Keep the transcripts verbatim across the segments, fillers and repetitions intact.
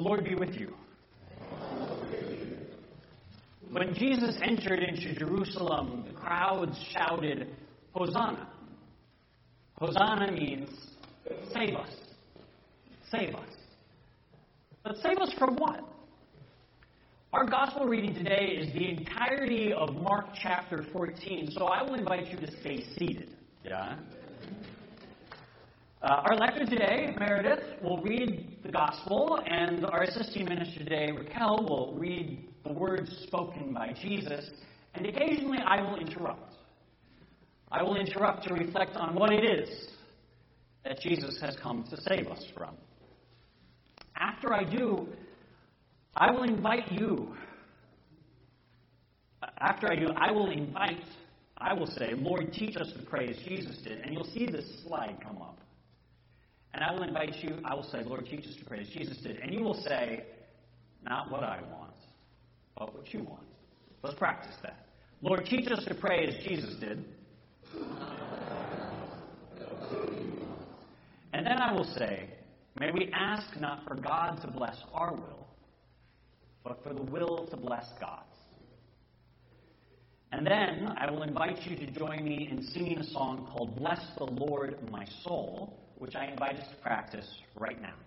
Lord be with you. When Jesus entered into Jerusalem, the crowds shouted, Hosanna. Hosanna means, save us. Save us. But save us from what? Our gospel reading today is the entirety of Mark chapter fourteen, so I will invite you to stay seated. Yeah? Uh, our lector today, Meredith, will read the gospel, and our assisting minister today, Raquel, will read the words spoken by Jesus, and occasionally I will interrupt. I will interrupt to reflect on what it is that Jesus has come to save us from. After I do, I will invite you. After I do, I will invite, I will say, Lord, teach us to pray as Jesus did, and you'll see this slide come up. And I will invite you, I will say, Lord, teach us to pray as Jesus did. And you will say, not what I want, but what you want. Let's practice that. Lord, teach us to pray as Jesus did. And then I will say, may we ask not for God to bless our will, but for the will to bless God's. And then I will invite you to join me in singing a song called Bless the Lord, My Soul, which I invite us to practice right now.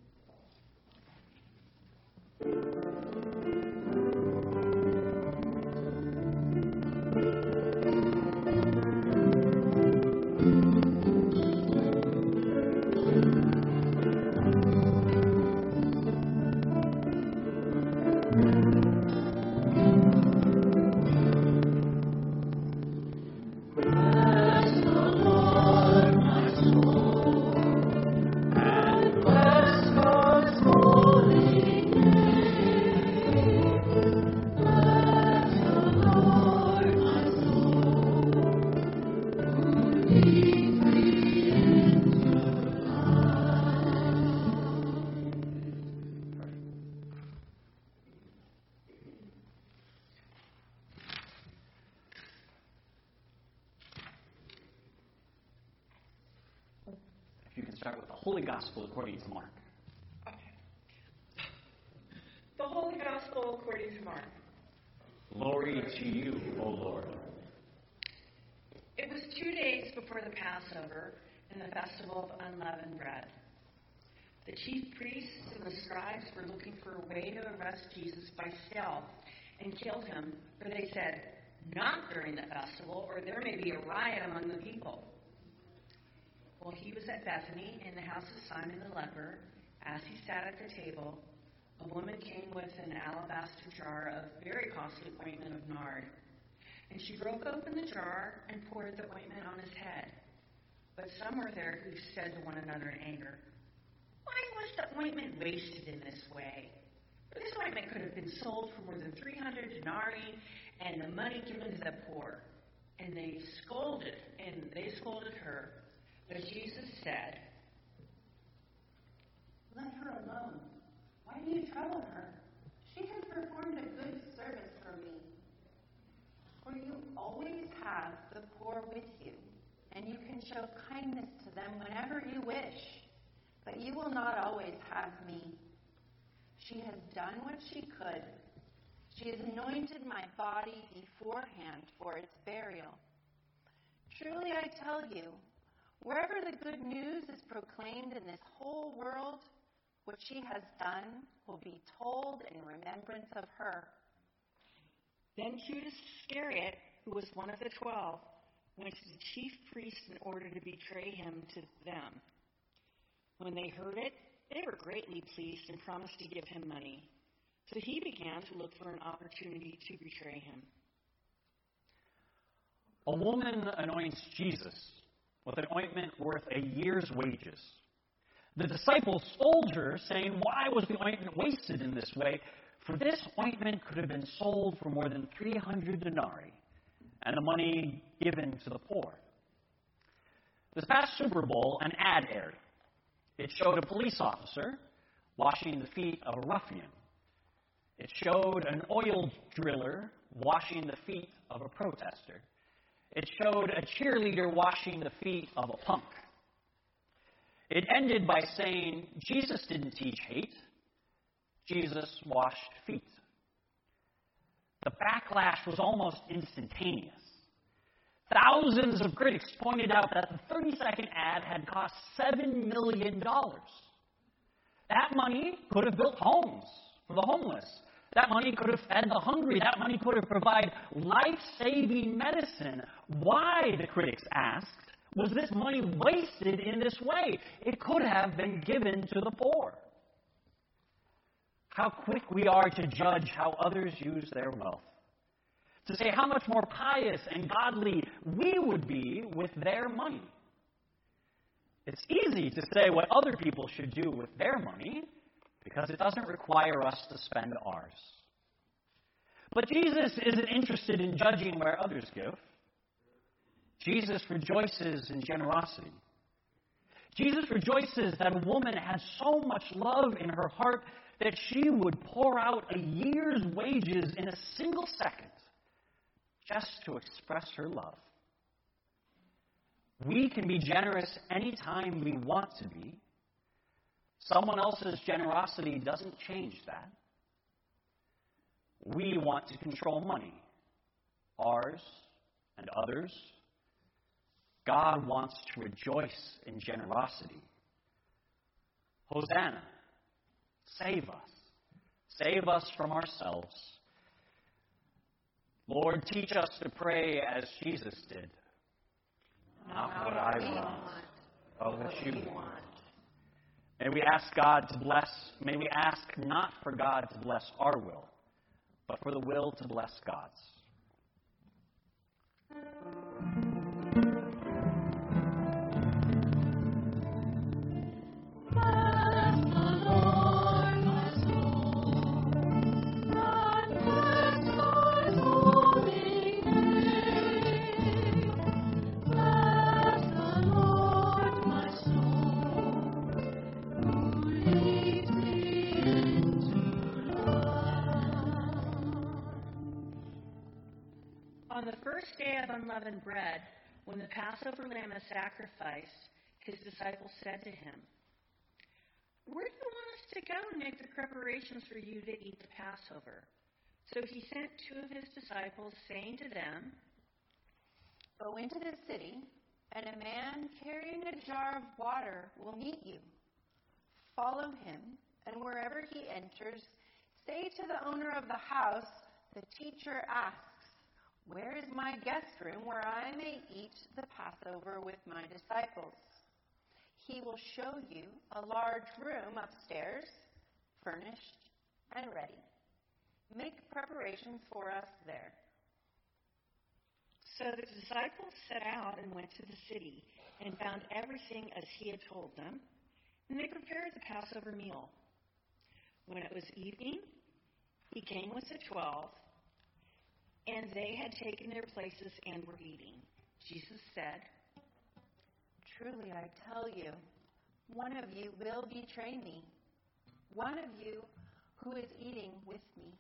You can start with the Holy Gospel according to Mark. Okay. The Holy Gospel according to Mark. Glory to you, O Lord. It was two days before the Passover and the festival of unleavened bread. The chief priests and the scribes were looking for a way to arrest Jesus by stealth and kill him, for they said, not during the festival, or there may be a riot among the people. While he was at Bethany in the house of Simon the leper, as he sat at the table, a woman came with an alabaster jar of very costly ointment of nard. And she broke open the jar and poured the ointment on his head. But some were there who said to one another in anger, why was the ointment wasted in this way? For this ointment could have been sold for more than three hundred denarii and the money given to the poor. And they scolded, and they scolded her. But Jesus said, let her alone. Why do you trouble her? She has performed a good service for me. For you always have the poor with you, and you can show kindness to them whenever you wish. But you will not always have me. She has done what she could. She has anointed my body beforehand for its burial. Truly I tell you, wherever the good news is proclaimed in this whole world, what she has done will be told in remembrance of her. Then Judas Iscariot, who was one of the twelve, went to the chief priests in order to betray him to them. When they heard it, they were greatly pleased and promised to give him money. So he began to look for an opportunity to betray him. A woman anoints Jesus with an ointment worth a year's wages. The disciples scold her, saying, why was the ointment wasted in this way? For this ointment could have been sold for more than three hundred denarii, and the money given to the poor. This past Super Bowl, an ad aired. It showed a police officer washing the feet of a ruffian. It showed an oil driller washing the feet of a protester. It showed a cheerleader washing the feet of a punk. It ended by saying, Jesus didn't teach hate. Jesus washed feet. The backlash was almost instantaneous. Thousands of critics pointed out that the thirty-second ad had cost seven million dollars. That money could have built homes for the homeless. That money could have fed the hungry. That money could have provided life-saving medicine. Why, the critics asked, was this money wasted in this way? It could have been given to the poor. How quick we are to judge how others use their wealth. To say how much more pious and godly we would be with their money. It's easy to say what other people should do with their money because it doesn't require us to spend ours. But Jesus isn't interested in judging where others give. Jesus rejoices in generosity. Jesus rejoices that a woman has so much love in her heart that she would pour out a year's wages in a single second just to express her love. We can be generous anytime we want to be. Someone else's generosity doesn't change that. We want to control money, ours and others. God wants to rejoice in generosity. Hosanna, save us. Save us from ourselves. Lord, teach us to pray as Jesus did. Not what I want, but what you want. May we ask God to bless, may we ask not for God to bless our will, but for the will to bless God's. On the first day of unleavened bread, when the Passover lamb is sacrificed, his disciples said to him, "Where do you want us to go and make the preparations for you to eat the Passover?" So he sent two of his disciples, saying to them, "Go into the city, and a man carrying a jar of water will meet you. Follow him, and wherever he enters, say to the owner of the house, 'The teacher asks, where is my guest room where I may eat the Passover with my disciples?' He will show you a large room upstairs, furnished and ready. Make preparations for us there." So the disciples set out and went to the city and found everything as he had told them, and they prepared the Passover meal. When it was evening, he came with the twelve, and they had taken their places and were eating. Jesus said, "Truly I tell you, one of you will betray me, one of you who is eating with me."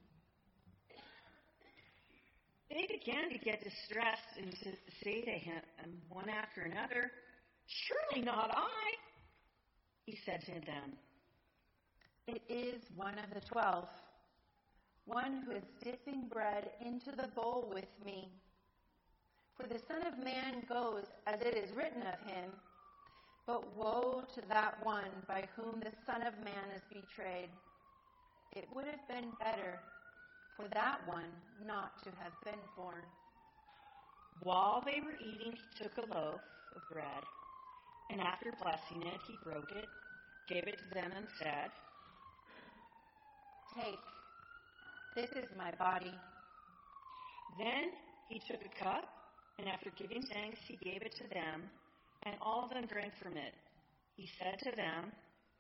They began to get distressed and to say to him, one after another, "Surely not I." He said to them, "It is one of the twelve, one who is dipping bread into the bowl with me. For the Son of Man goes as it is written of him, but woe to that one by whom the Son of Man is betrayed. It would have been better for that one not to have been born." While they were eating, he took a loaf of bread, and after blessing it, he broke it, gave it to them, and said, "Take, this is my body." Then he took a cup, and after giving thanks, he gave it to them, and all of them drank from it. He said to them,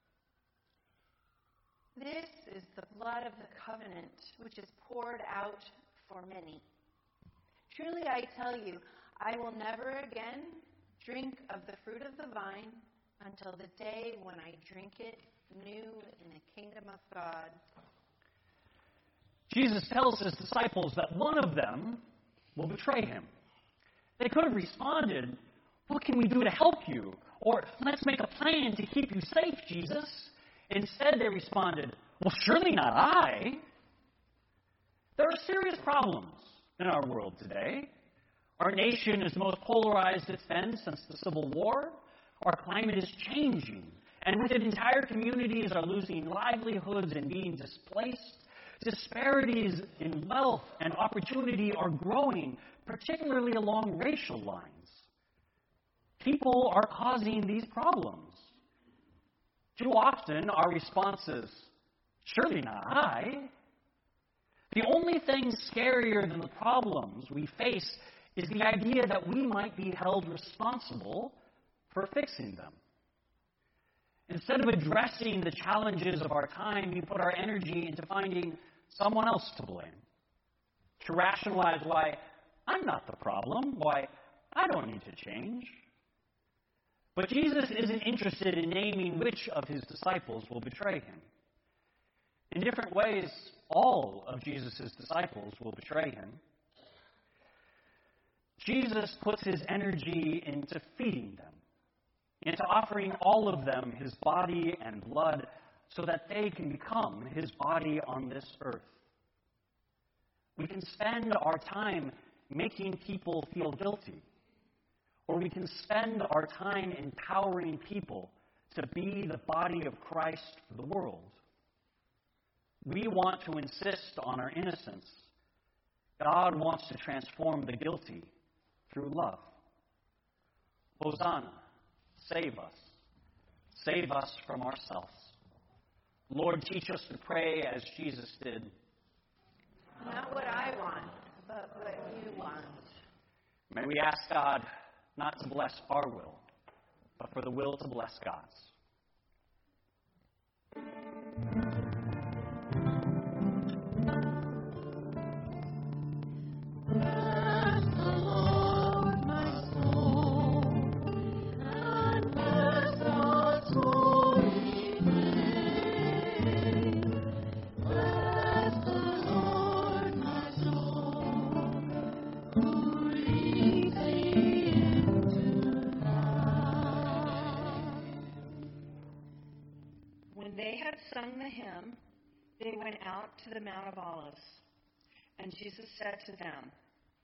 "This is the blood of the covenant, which is poured out for many. Truly I tell you, I will never again drink of the fruit of the vine until the day when I drink it new in the kingdom of God." Jesus tells his disciples that one of them will betray him. They could have responded, "What can we do to help you?" Or, "Let's make a plan to keep you safe, Jesus." Instead, they responded, Well, surely not I. There are serious problems in our world today. Our nation is the most polarized it's been since the Civil War. Our climate is changing, and with it, entire communities are losing livelihoods and being displaced. Disparities in wealth and opportunity are growing, particularly along racial lines. People are causing these problems. Too often, our response is, surely not I. The only thing scarier than the problems we face is the idea that we might be held responsible for fixing them. Instead of addressing the challenges of our time, we put our energy into finding someone else to blame, to rationalize why I'm not the problem, why I don't need to change. But Jesus isn't interested in naming which of his disciples will betray him. In different ways, all of Jesus' disciples will betray him. Jesus puts his energy into feeding them, into offering all of them his body and blood so that they can become his body on this earth. We can spend our time making people feel guilty, or we can spend our time empowering people to be the body of Christ for the world. We want to insist on our innocence. God wants to transform the guilty through love. Hosanna, save us. Save us from ourselves. Lord, teach us to pray as Jesus did. Not what I want, but what you want. May we ask God not to bless our will, but for the will to bless God's. When they had sung the hymn, they went out to the Mount of Olives. And Jesus said to them,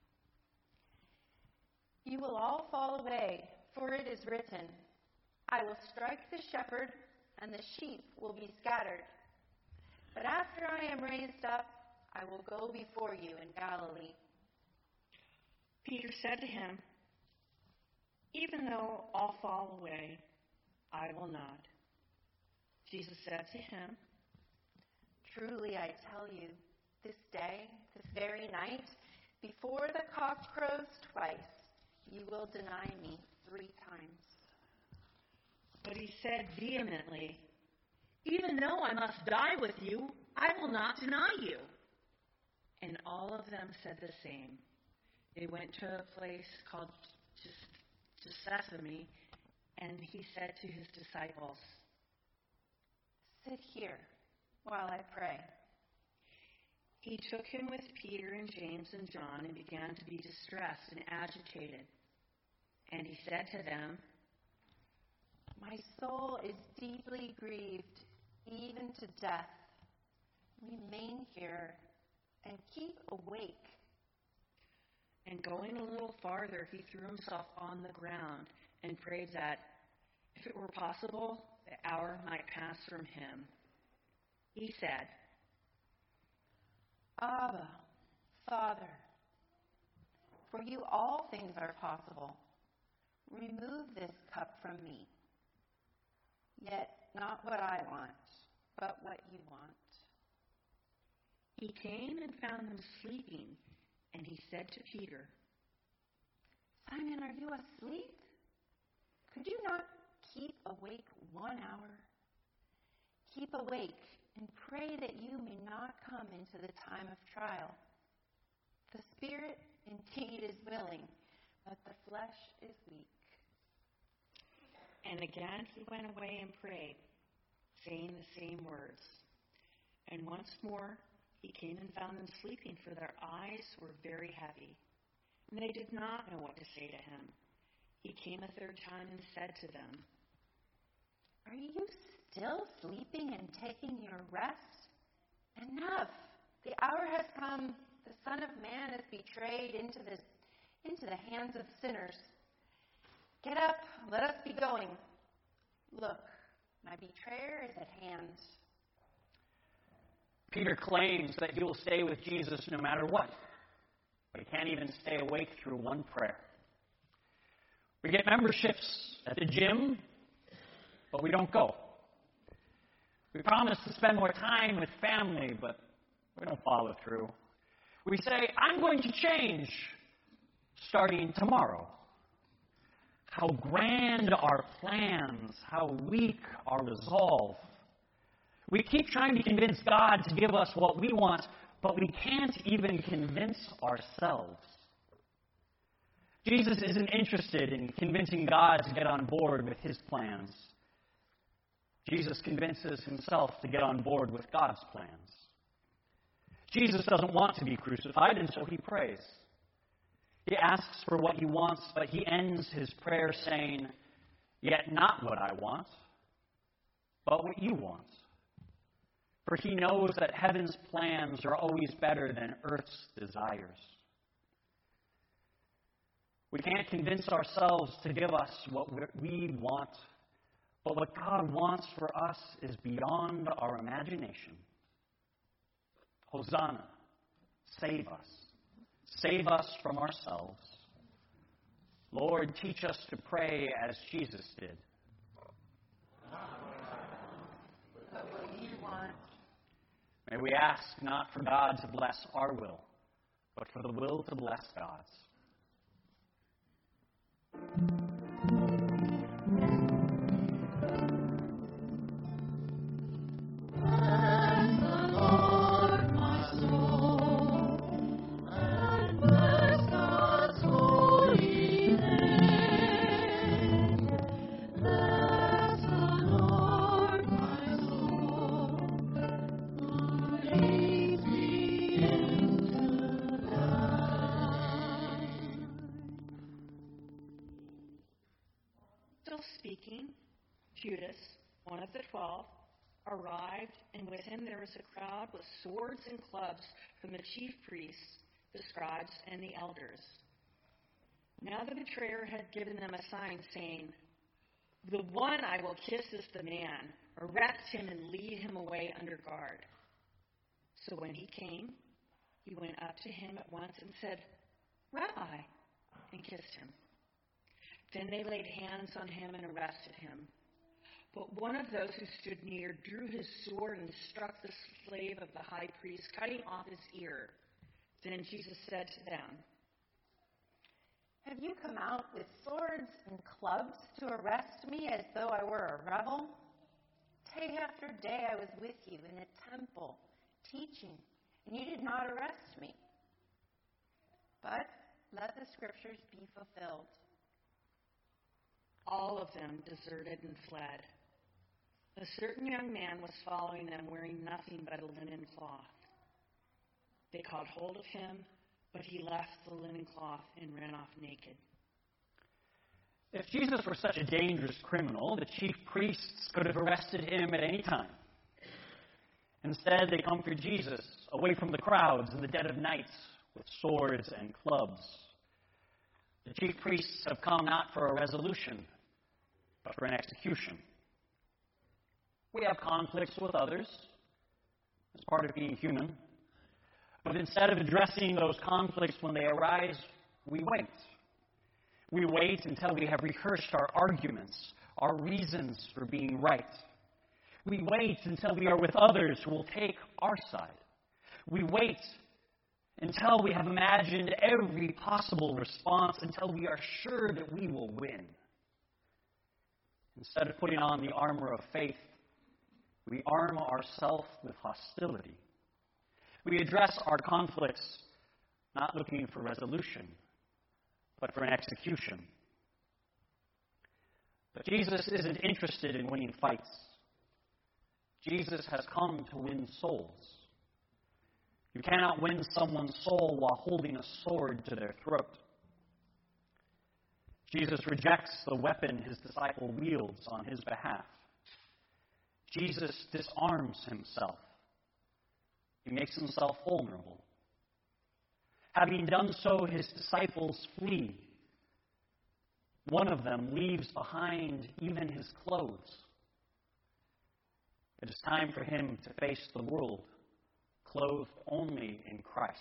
You will all fall away, for it is written, I will strike the shepherd, and the sheep will be scattered. But after I am raised up, I will go before you in Galilee. Peter said to him, Even though all fall away, I will not. Jesus said to him, Truly I tell you, this day, this very night, before the cock crows twice, you will deny me three times. But he said vehemently, Even though I must die with you, I will not deny you. And all of them said the same. They went to a place called Gethsemane, and he said to his disciples, Sit here while I pray. He took him with Peter and James and John and began to be distressed and agitated. And he said to them, My soul is deeply grieved, even to death. Remain here and keep awake. And going a little farther, he threw himself on the ground and prayed that, if it were possible, the hour might pass from him. He said, Abba, Father, for you all things are possible. Remove this cup from me. Yet not what I want, but what you want. He came and found them sleeping, and he said to Peter, Simon, are you asleep? Could you not keep awake one hour? Keep awake and pray that you may not come into the time of trial. The spirit indeed is willing, but the flesh is weak. And again he went away and prayed, saying the same words. And once more he came and found them sleeping, for their eyes were very heavy, and they did not know what to say to him. He came a third time and said to them, Are you still sleeping and taking your rest? come, the Son of Man is betrayed into the, into the hands of sinners. Get up, let us be going. Look, my betrayer is at hand. Peter claims that he will stay with Jesus no matter what, but he can't even stay awake through one prayer. We get memberships at the gym, but we don't go. We promise to spend more time with family, but we don't follow through. We say, I'm going to change starting tomorrow. How grand our plans, how weak our resolve. We keep trying to convince God to give us what we want, but we can't even convince ourselves. Jesus isn't interested in convincing God to get on board with his plans. Jesus convinces himself to get on board with God's plans. Jesus doesn't want to be crucified, and so he prays. He asks for what he wants, but he ends his prayer saying, "Yet not what I want, but what you want." For he knows that heaven's plans are always better than earth's desires. We can't convince ourselves to give us what we want, but what God wants for us is beyond our imagination. Hosanna, save us. Save us from ourselves. Lord, teach us to pray as Jesus did. But what you want. May we ask not for God to bless our will, but for the will to bless God's. Speaking, Judas, one of the twelve, arrived, and with him there was a crowd with swords and clubs from the chief priests, the scribes, and the elders. Now the betrayer had given them a sign, saying, "The one I will kiss is the man. Arrest him and lead him away under guard." So when he came, he went up to him at once and said, "Rabbi," and kissed him. Then they laid hands on him and arrested him. But one of those who stood near drew his sword and struck the slave of the high priest, cutting off his ear. Then Jesus said to them, Have you come out with swords and clubs to arrest me as though I were a rebel? Day after day I was with you in the temple, teaching, and you did not arrest me. But let the scriptures be fulfilled. All of them deserted and fled. A certain young man was following them, wearing nothing but a linen cloth. They caught hold of him, but he left the linen cloth and ran off naked. If Jesus were such a dangerous criminal, the chief priests could have arrested him at any time. Instead, they come for Jesus, away from the crowds in the dead of night, with swords and clubs. The chief priests have come not for a resolution, but for an execution. We have conflicts with others. It's part of being human. But instead of addressing those conflicts when they arise, we wait. We wait until we have rehearsed our arguments, our reasons for being right. We wait until we are with others who will take our side. We wait until we have imagined every possible response, until we are sure that we will win. Instead of putting on the armor of faith, we arm ourselves with hostility. We address our conflicts not looking for resolution, but for an execution. But Jesus isn't interested in winning fights. Jesus has come to win souls. You cannot win someone's soul while holding a sword to their throat. Jesus rejects the weapon his disciple wields on his behalf. Jesus disarms himself. He makes himself vulnerable. Having done so, his disciples flee. One of them leaves behind even his clothes. It is time for him to face the world, clothed only in Christ.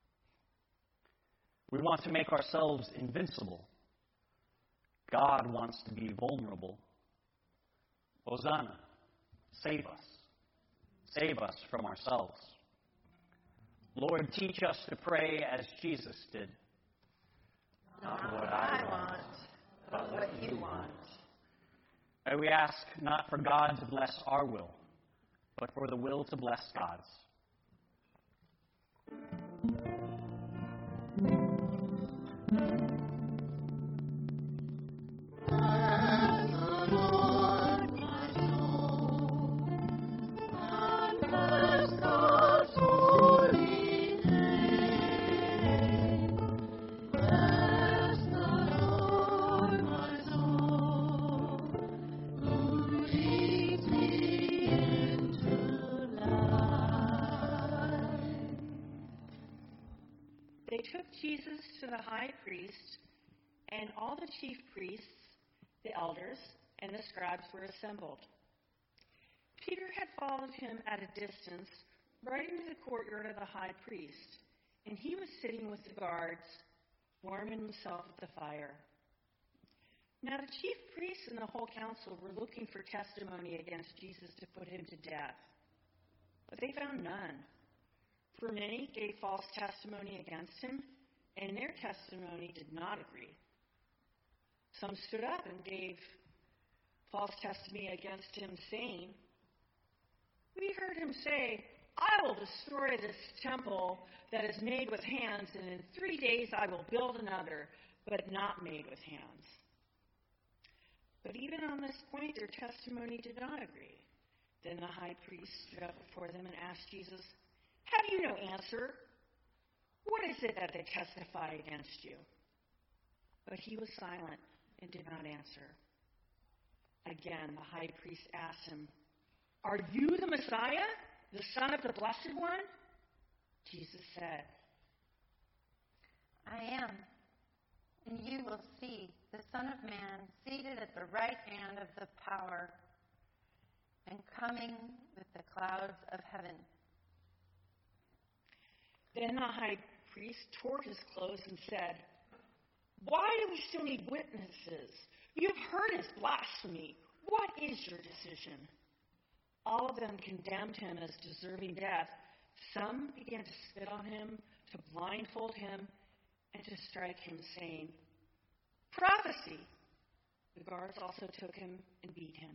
We want to make ourselves invincible. God wants to be vulnerable. Hosanna, save us. Save us from ourselves. Lord, teach us to pray as Jesus did. Not what I want, but what you want. May we ask not for God to bless our will, but for the will to bless God's. They took Jesus to the high priest, and all the chief priests, the elders, and the scribes were assembled. Peter had followed him at a distance, right into the courtyard of the high priest, and he was sitting with the guards, warming himself at the fire. Now the chief priests and the whole council were looking for testimony against Jesus to put him to death, but they found none. For many gave false testimony against him, and their testimony did not agree. Some stood up and gave false testimony against him, saying, "We heard him say, 'I will destroy this temple that is made with hands, and in three days I will build another, but not made with hands.' But even on this point their testimony did not agree. Then the high priest stood up before them and asked Jesus, 'Have you no answer? What is it that they testify against you?' But he was silent and did not answer. Again, the high priest asked him, 'Are you the Messiah, the Son of the Blessed One?' Jesus said, I am, and you will see the Son of Man seated at the right hand of the power and coming with the clouds of heaven.' Then the high priest tore his clothes and said, 'Why do we still need witnesses? You have heard his blasphemy. What is your decision?' All of them condemned him as deserving death. Some began to spit on him, to blindfold him, and to strike him, saying, 'Prophecy!' The guards also took him and beat him.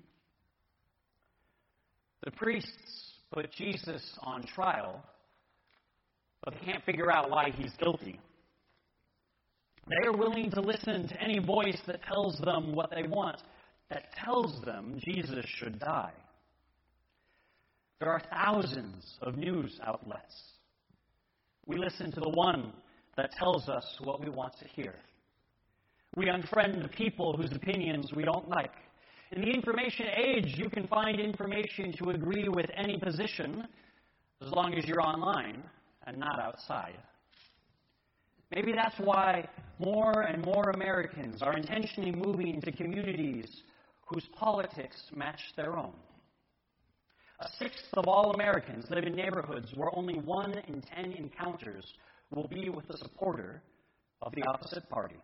The priests put Jesus on trial, but they can't figure out why he's guilty. They are willing to listen to any voice that tells them what they want, that tells them Jesus should die. There are thousands of news outlets. We listen to the one that tells us what we want to hear. We unfriend the people whose opinions we don't like. In the information age, you can find information to agree with any position as long as you're online and not outside. Maybe that's why more and more Americans are intentionally moving to communities whose politics match their own. A sixth of all Americans live in neighborhoods where only one in ten encounters will be with a supporter of the opposite party.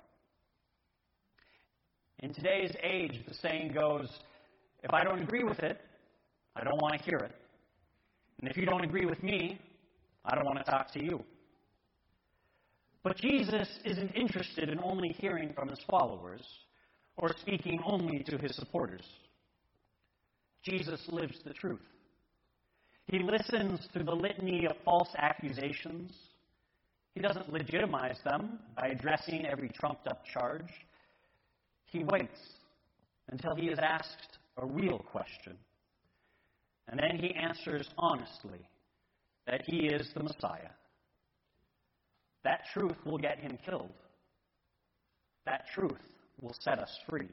In today's age, the saying goes, if I don't agree with it, I don't want to hear it. And if you don't agree with me, I don't want to talk to you. But Jesus isn't interested in only hearing from his followers or speaking only to his supporters. Jesus lives the truth. He listens to the litany of false accusations. He doesn't legitimize them by addressing every trumped-up charge. He waits until he is asked a real question. And then he answers honestly that he is the Messiah. That truth will get him killed. That truth will set us free.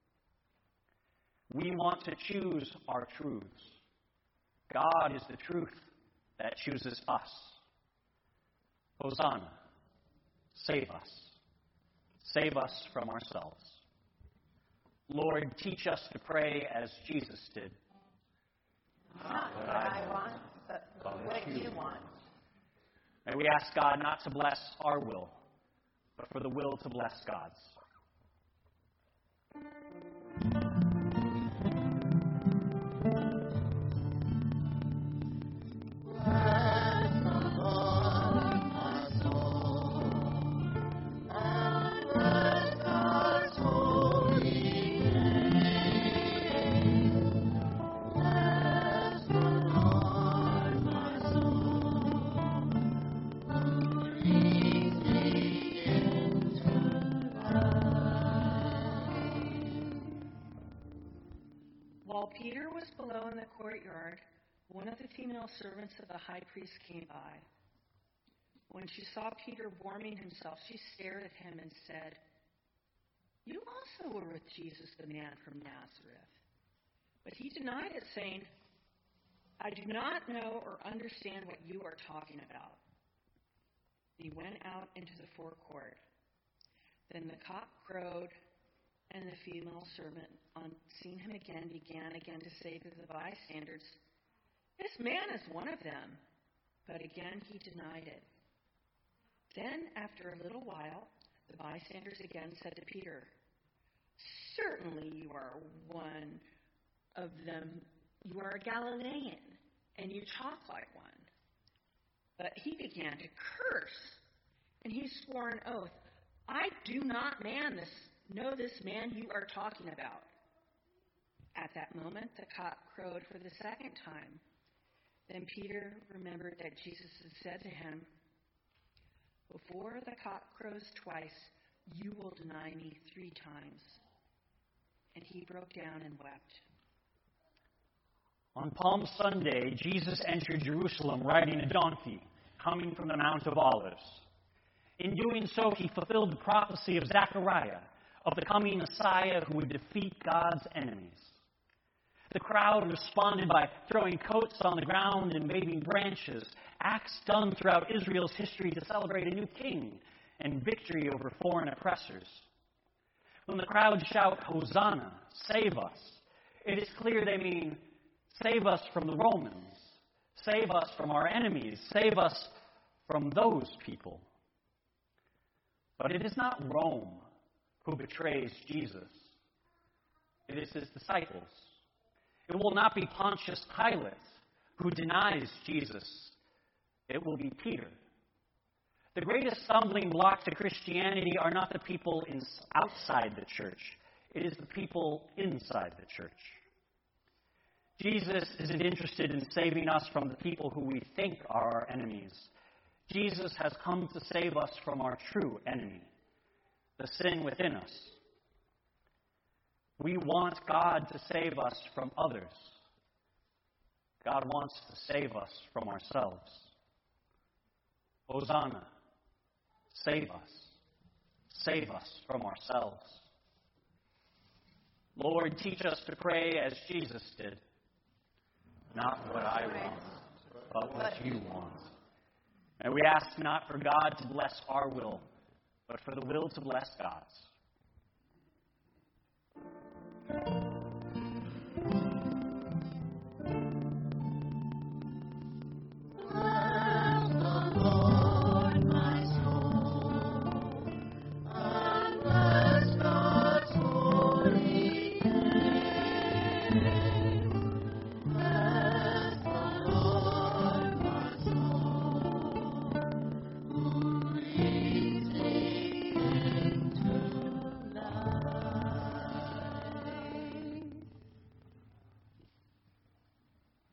We want to choose our truths. God is the truth that chooses us. Hosanna, Save us. Save us from ourselves. Lord, teach us to pray as Jesus did. Not what I want, but what you want. And we ask God not to bless our will, but for the will to bless God's. While Peter was below in the courtyard, one of the female servants of the high priest came by. When she saw Peter warming himself, she stared at him and said, "You also were with Jesus, the man from Nazareth." But he denied it, saying, "I do not know or understand what you are talking about." He went out into the forecourt. Then the cock crowed, and the female servant, on seeing him again, began again to say to the bystanders, "This man is one of them." But again he denied it. Then, after a little while, the bystanders again said to Peter, "Certainly you are one of them. You are a Galilean, and you talk like one." But he began to curse, and he swore an oath, "I do not man this know this man you are talking about." At that moment, the cock crowed for the second time. Then Peter remembered that Jesus had said to him, "Before the cock crows twice, you will deny me three times." And he broke down and wept. On Palm Sunday, Jesus entered Jerusalem riding a donkey, coming from the Mount of Olives. In doing so, he fulfilled the prophecy of Zechariah, of the coming Messiah who would defeat God's enemies. The crowd responded by throwing coats on the ground and waving branches, acts done throughout Israel's history to celebrate a new king and victory over foreign oppressors. When the crowd shout, "Hosanna, save us," it is clear they mean, save us from the Romans, save us from our enemies, save us from those people. But it is not Rome who betrays Jesus. It is his disciples. It will not be Pontius Pilate who denies Jesus. It will be Peter. The greatest stumbling block to Christianity are not the people in, outside the church. It is the people inside the church. Jesus isn't interested in saving us from the people who we think are our enemies. Jesus has come to save us from our true enemy, the sin within us. We want God to save us from others. God wants to save us from ourselves. Hosanna, save us. Save us from ourselves. Lord, teach us to pray as Jesus did. Not what I want, but what you want. And we ask not for God to bless our will, but for the will to bless God's.